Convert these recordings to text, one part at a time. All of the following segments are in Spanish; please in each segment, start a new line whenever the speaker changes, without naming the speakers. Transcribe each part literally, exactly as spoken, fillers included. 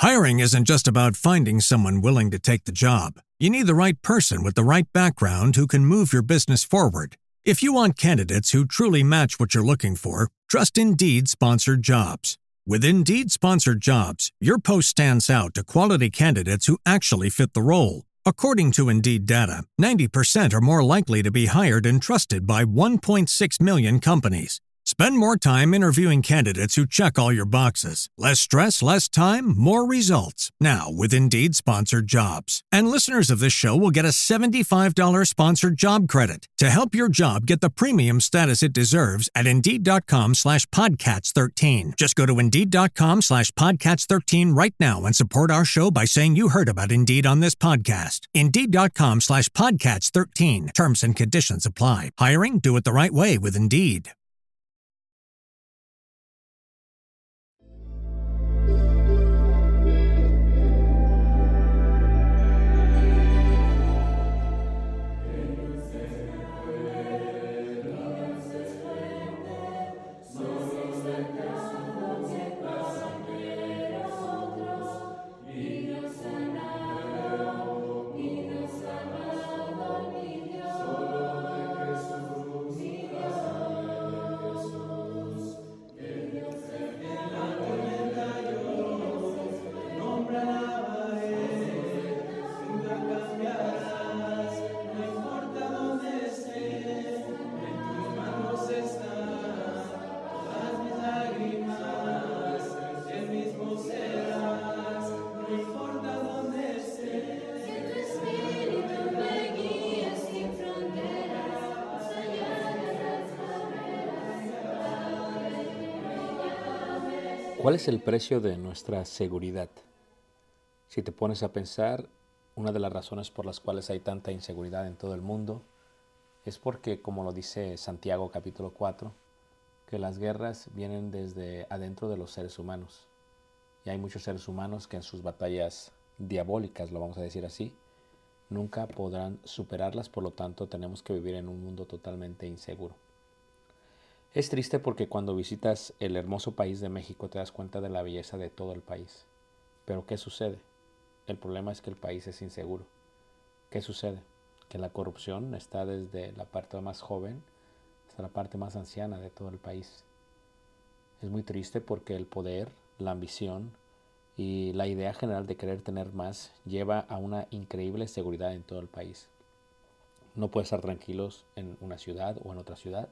Hiring isn't just about finding someone willing to take the job. You need the right person with the right background who can move your business forward. If you want candidates who truly match what you're looking for, trust Indeed Sponsored Jobs. With Indeed Sponsored Jobs, your post stands out to quality candidates who actually fit the role. According to Indeed data, ninety percent are more likely to be hired and trusted by one point six million companies. Spend more time interviewing candidates who check all your boxes. Less stress, less time, more results. Now with Indeed Sponsored Jobs. And listeners of this show will get a seventy-five dollars sponsored job credit to help your job get the premium status it deserves at Indeed.com slash Podcats 13. Just go to Indeed.com slash Podcats 13 right now and support our show by saying you heard about Indeed on this podcast. Indeed.com slash Podcats 13. Terms and conditions apply. Hiring? Do it the right way with Indeed.
¿Cuál es el precio de nuestra seguridad? Si te pones a pensar, una de las razones por las cuales hay tanta inseguridad en todo el mundo es porque, como lo dice Santiago capítulo cuatro, que las guerras vienen desde adentro de los seres humanos. Y hay muchos seres humanos que en sus batallas diabólicas, lo vamos a decir así, nunca podrán superarlas, por lo tanto tenemos que vivir en un mundo totalmente inseguro. Es triste porque cuando visitas el hermoso país de México te das cuenta de la belleza de todo el país. Pero ¿qué sucede? El problema es que el país es inseguro. ¿Qué sucede? Que la corrupción está desde la parte más joven hasta la parte más anciana de todo el país. Es muy triste porque el poder, la ambición y la idea general de querer tener más lleva a una increíble seguridad en todo el país. No puedes estar tranquilos en una ciudad o en otra ciudad.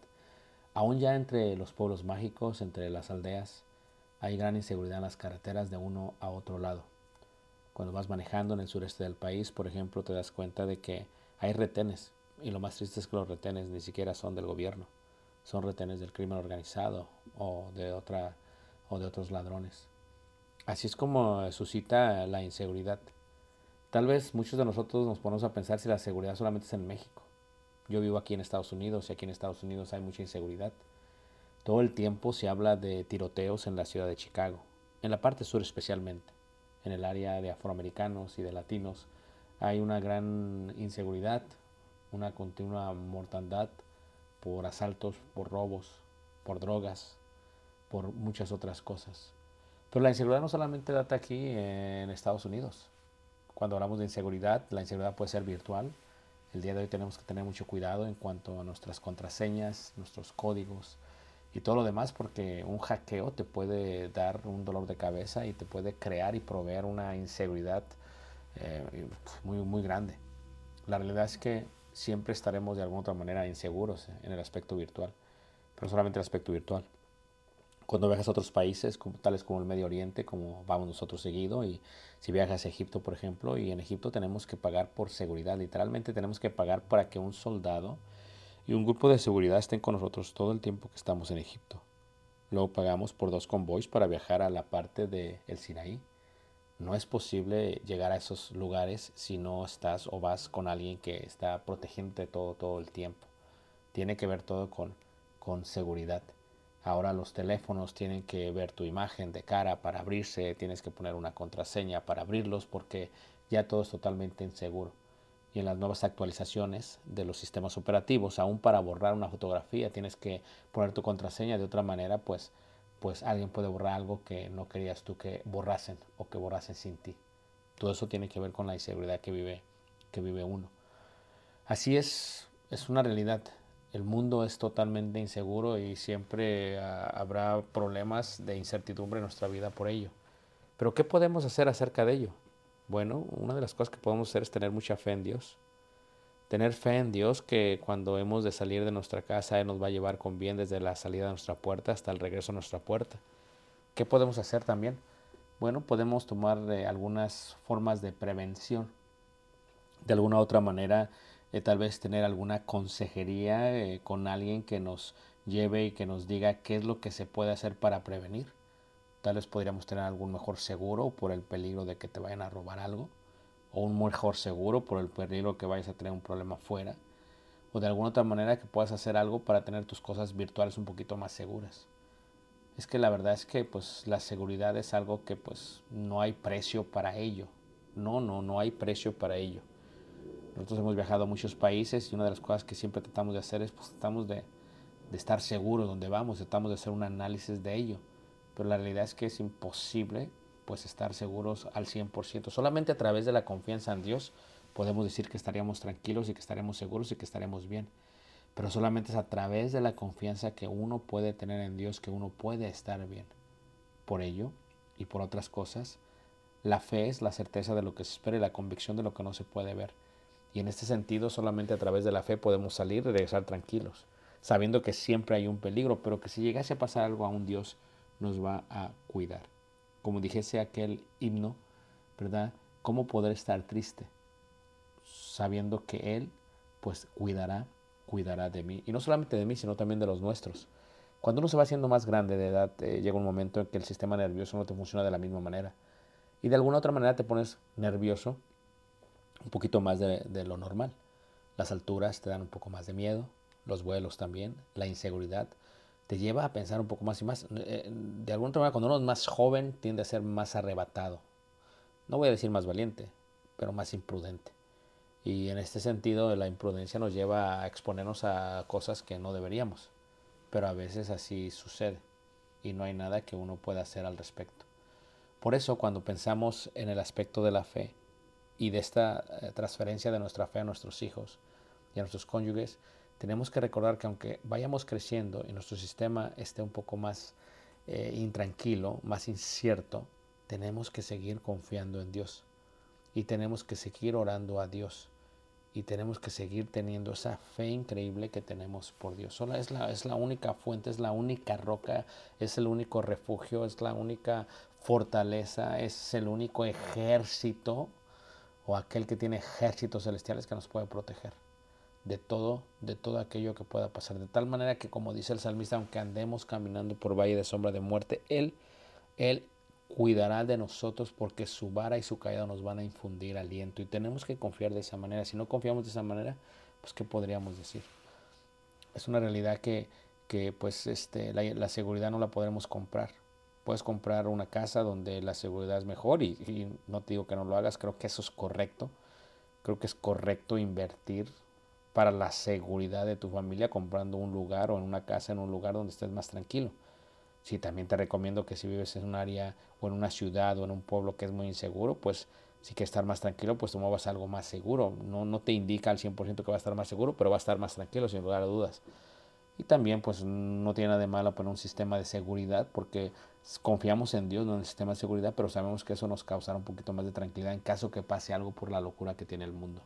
Aún ya entre los pueblos mágicos, entre las aldeas, hay gran inseguridad en las carreteras de uno a otro lado. Cuando vas manejando en el sureste del país, por ejemplo, te das cuenta de que hay retenes. Y lo más triste es que los retenes ni siquiera son del gobierno. Son retenes del crimen organizado o de, otra, o de otros ladrones. Así es como suscita la inseguridad. Tal vez muchos de nosotros nos ponemos a pensar si la seguridad solamente es en México. Yo vivo aquí en Estados Unidos y aquí en Estados Unidos hay mucha inseguridad. Todo el tiempo se habla de tiroteos en la ciudad de Chicago, en la parte sur especialmente. En el área de afroamericanos y de latinos hay una gran inseguridad, una continua mortandad por asaltos, por robos, por drogas, por muchas otras cosas. Pero la inseguridad no solamente data aquí en Estados Unidos. Cuando hablamos de inseguridad, la inseguridad puede ser virtual. El día de hoy tenemos que tener mucho cuidado en cuanto a nuestras contraseñas, nuestros códigos y todo lo demás, porque un hackeo te puede dar un dolor de cabeza y te puede crear y proveer una inseguridad eh, muy, muy grande. La realidad es que siempre estaremos de alguna otra manera inseguros en el aspecto virtual, pero solamente el aspecto virtual. Cuando viajas a otros países, como, tales como el Medio Oriente, como vamos nosotros seguido, y si viajas a Egipto, por ejemplo, y en Egipto tenemos que pagar por seguridad, literalmente tenemos que pagar para que un soldado y un grupo de seguridad estén con nosotros todo el tiempo que estamos en Egipto. Luego pagamos por dos convoys para viajar a la parte del Sinaí. No es posible llegar a esos lugares si no estás o vas con alguien que está protegiendo todo, todo el tiempo. Tiene que ver todo con, con seguridad. Ahora los teléfonos tienen que ver tu imagen de cara para abrirse, tienes que poner una contraseña para abrirlos porque ya todo es totalmente inseguro. Y en las nuevas actualizaciones de los sistemas operativos, aún para borrar una fotografía tienes que poner tu contraseña, de otra manera pues pues alguien puede borrar algo que no querías tú que borrasen o que borrasen sin ti. Todo eso tiene que ver con la inseguridad que vive, que vive uno. Así es, es una realidad. El mundo es totalmente inseguro y siempre uh, habrá problemas de incertidumbre en nuestra vida por ello. Pero ¿qué podemos hacer acerca de ello? Bueno, una de las cosas que podemos hacer es tener mucha fe en Dios. Tener fe en Dios que cuando hemos de salir de nuestra casa, Él nos va a llevar con bien desde la salida de nuestra puerta hasta el regreso a nuestra puerta. ¿Qué podemos hacer también? Bueno, podemos tomar eh, algunas formas de prevención. De alguna u otra manera, eh, tal vez tener alguna consejería eh, con alguien que nos lleve y que nos diga qué es lo que se puede hacer para prevenir. Tal vez podríamos tener algún mejor seguro por el peligro de que te vayan a robar algo, o un mejor seguro por el peligro que vayas a tener un problema fuera, o de alguna otra manera que puedas hacer algo para tener tus cosas virtuales un poquito más seguras. Es que la verdad es que pues la seguridad es algo que pues no hay precio para ello. No, no, no hay precio para ello. Nosotros hemos viajado a muchos países y una de las cosas que siempre tratamos de hacer es pues tratamos de, de estar seguros donde vamos, tratamos de hacer un análisis de ello. Pero la realidad es que es imposible pues estar seguros al cien por ciento. Solamente a través de la confianza en Dios podemos decir que estaríamos tranquilos y que estaremos seguros y que estaremos bien. Pero solamente es a través de la confianza que uno puede tener en Dios que uno puede estar bien. Por ello y por otras cosas, la fe es la certeza de lo que se espera y la convicción de lo que no se puede ver. Y en este sentido, solamente a través de la fe podemos salir y regresar tranquilos, sabiendo que siempre hay un peligro, pero que si llegase a pasar algo a un Dios, nos va a cuidar. Como dijese aquel himno, ¿verdad? ¿Cómo poder estar triste? Sabiendo que Él, pues, cuidará, cuidará de mí. Y no solamente de mí, sino también de los nuestros. Cuando uno se va haciendo más grande de edad, eh, llega un momento en que el sistema nervioso no te funciona de la misma manera. Y de alguna otra manera te pones nervioso un poquito más de, de lo normal. Las alturas te dan un poco más de miedo, los vuelos también, la inseguridad te lleva a pensar un poco más y más. Eh, de alguna manera, cuando uno es más joven, tiende a ser más arrebatado. No voy a decir más valiente, pero más imprudente. Y en este sentido, la imprudencia nos lleva a exponernos a cosas que no deberíamos. Pero a veces así sucede y no hay nada que uno pueda hacer al respecto. Por eso, cuando pensamos en el aspecto de la fe y de esta eh, transferencia de nuestra fe a nuestros hijos y a nuestros cónyuges, tenemos que recordar que aunque vayamos creciendo y nuestro sistema esté un poco más eh, intranquilo, más incierto, tenemos que seguir confiando en Dios y tenemos que seguir orando a Dios y tenemos que seguir teniendo esa fe increíble que tenemos por Dios. Sola es la, es la única fuente, es la única roca, es el único refugio, es la única fortaleza, es el único ejército o aquel que tiene ejércitos celestiales que nos puede proteger de todo, de todo aquello que pueda pasar. De tal manera que, como dice el salmista, aunque andemos caminando por valle de sombra de muerte, Él, Él cuidará de nosotros porque su vara y su callado nos van a infundir aliento. Y tenemos que confiar de esa manera. Si no confiamos de esa manera, pues ¿qué podríamos decir? Es una realidad que, que pues este, la, la seguridad no la podremos comprar. Puedes comprar una casa donde la seguridad es mejor y, y no te digo que no lo hagas, creo que eso es correcto. Creo que es correcto invertir para la seguridad de tu familia comprando un lugar o en una casa en un lugar donde estés más tranquilo. Sí, también te recomiendo que si vives en un área o en una ciudad o en un pueblo que es muy inseguro, pues si quieres estar más tranquilo, pues te muevas a algo más seguro. No, no te indica al cien por ciento que va a estar más seguro, pero va a estar más tranquilo sin lugar a dudas. Y también pues no tiene nada de malo poner un sistema de seguridad porque confiamos en Dios, no en el sistema de seguridad, pero sabemos que eso nos causará un poquito más de tranquilidad en caso que pase algo por la locura que tiene el mundo.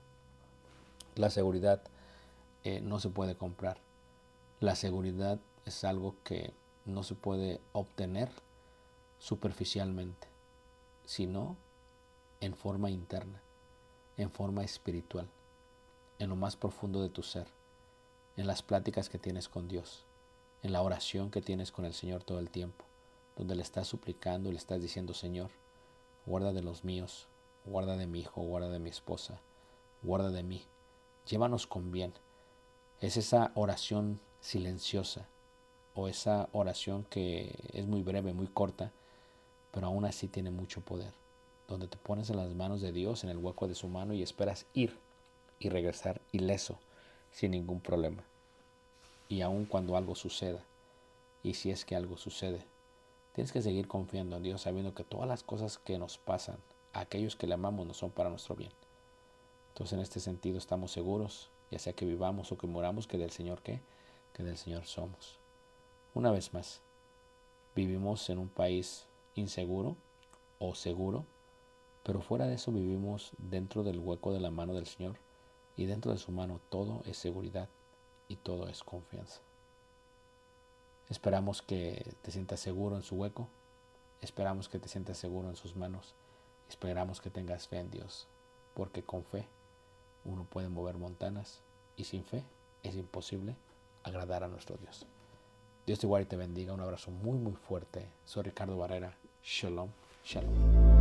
La seguridad eh, no se puede comprar. La seguridad es algo que no se puede obtener superficialmente, sino en forma interna, en forma espiritual, en lo más profundo de tu ser, en las pláticas que tienes con Dios, en la oración que tienes con el Señor todo el tiempo, donde le estás suplicando y le estás diciendo: Señor, guarda de los míos, guarda de mi hijo, guarda de mi esposa, guarda de mí, llévanos con bien. Es esa oración silenciosa o esa oración que es muy breve, muy corta, pero aún así tiene mucho poder, donde te pones en las manos de Dios, en el hueco de su mano, y esperas ir y regresar ileso, sin ningún problema. Y aun cuando algo suceda, y si es que algo sucede, Tienes que seguir confiando en Dios, sabiendo que todas las cosas que nos pasan, a aquellos que le amamos, no son para nuestro bien. Entonces, en este sentido, estamos seguros, ya sea que vivamos o que moramos, que del Señor ¿qué? Que del Señor somos. Una vez más, vivimos en un país inseguro o seguro, pero fuera de eso vivimos dentro del hueco de la mano del Señor, y dentro de su mano todo es seguridad y todo es confianza. Esperamos que te sientas seguro en su hueco, esperamos que te sientas seguro en sus manos, esperamos que tengas fe en Dios, porque con fe uno puede mover montañas y sin fe es imposible agradar a nuestro Dios. Dios te guarde y te bendiga. Un abrazo muy muy fuerte. Soy Ricardo Barrera. Shalom, shalom.